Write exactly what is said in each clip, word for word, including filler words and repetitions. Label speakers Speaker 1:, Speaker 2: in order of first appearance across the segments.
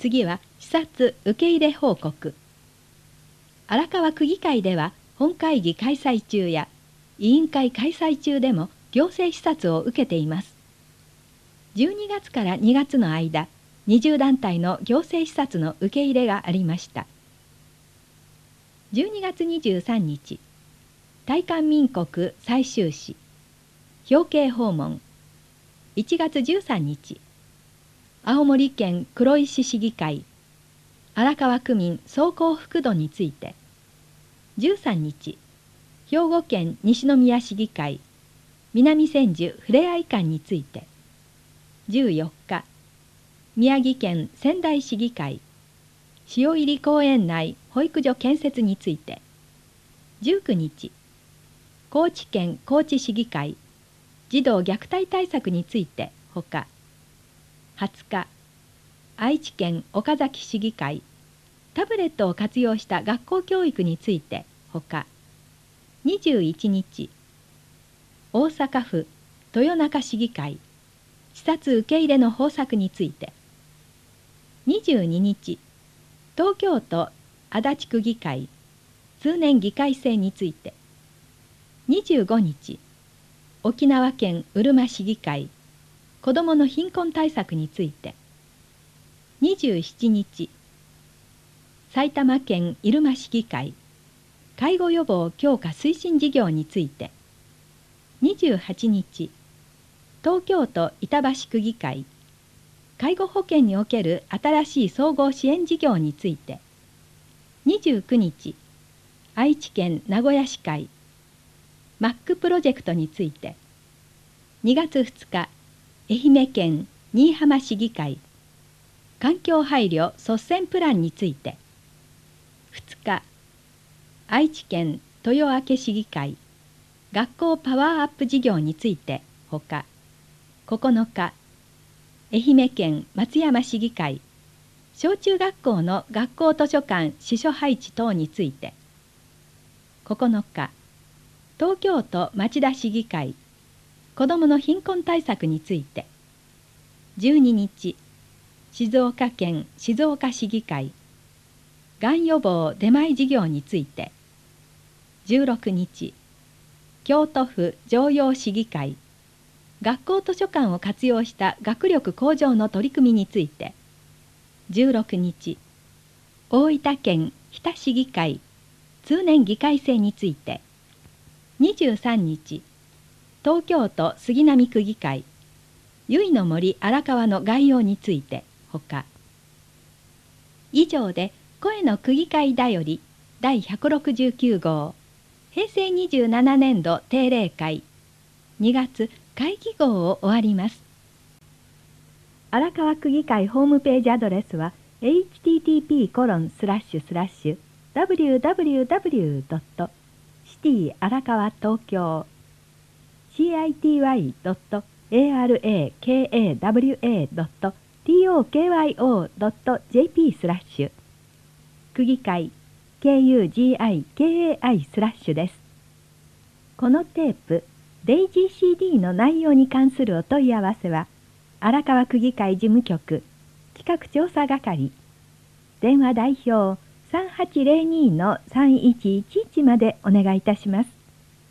Speaker 1: 次は視察受け入れ報告。荒川区議会では本会議開催中や委員会開催中でも行政視察を受けています。じゅうにがつからにがつの間、にじゅう団体の行政視察の受け入れがありました。じゅうにがつにじゅうさんにち、大韓民国最終史、表敬訪問。いちがつじゅうさんにち、青森県黒石市議会、荒川区民総幸福度について。じゅうさんにち、兵庫県西宮市議会、南千住ふれあい館について。じゅうよっか、宮城県仙台市議会、潮入公園内保育所建設について。じゅうくにち、高知県高知市議会、児童虐待対策についてほか。はつか、愛知県岡崎市議会、タブレットを活用した学校教育についてほか。にじゅういちにち、大阪府豊中市議会、視察受け入れの方策について。にじゅうににち、東京都足立区議会、通年議会制について。にじゅうごにち、沖縄県うるま市議会、子どもの貧困対策について。にじゅうしちにち、埼玉県入間市議会、介護予防強化推進事業について。にじゅうはちにち、東京都板橋区議会、介護保険における新しい総合支援事業について。にじゅうくにち、愛知県名古屋市会、マックプロジェクトについて。にがつふつか、愛媛県新居浜市議会、環境配慮率先プランについて。ふつか、愛知県豊明市議会、学校パワーアップ事業についてほか。ここのか、愛媛県松山市議会、小中学校の学校図書館司書配置等について。ここのか、東京都町田市議会、子どもの貧困対策について。じゅうににち、静岡県静岡市議会、がん予防出前事業について。じゅうろくにち、京都府城陽市議会、学校図書館を活用した学力向上の取り組みについて。じゅうろくにち、大分県日田市議会、通年議会制について。にじゅうさんにち、東京都杉並区議会、由比の森荒川の概要についてほか。以上で声の区議会だよりだいひゃくろくじゅうきゅうごう、へいせいにじゅうななねんど定例会にがつ会期号を終わります。荒川区議会ホームページアドレスは エイチティーティーピーコロンスラッシュスラッシュダブリューダブリューダブリュードットシティ荒川東京 シーアイティーワイドットエーアールエーケーエーダブリューエードットティーオーケーワイオードットジェーピー スラッシュ区議会 ケーユージーアイケーエーアイ スラッシュです。このテープデイジー シーディー の内容に関するお問い合わせは荒川区議会事務局企画調査係電話代表 さんはちゼロに のさんいちいちいち までお願いいたします。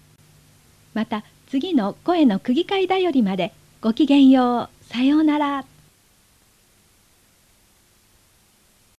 Speaker 1: また次の声の区議会だよりまでごきげんよう。さようなら。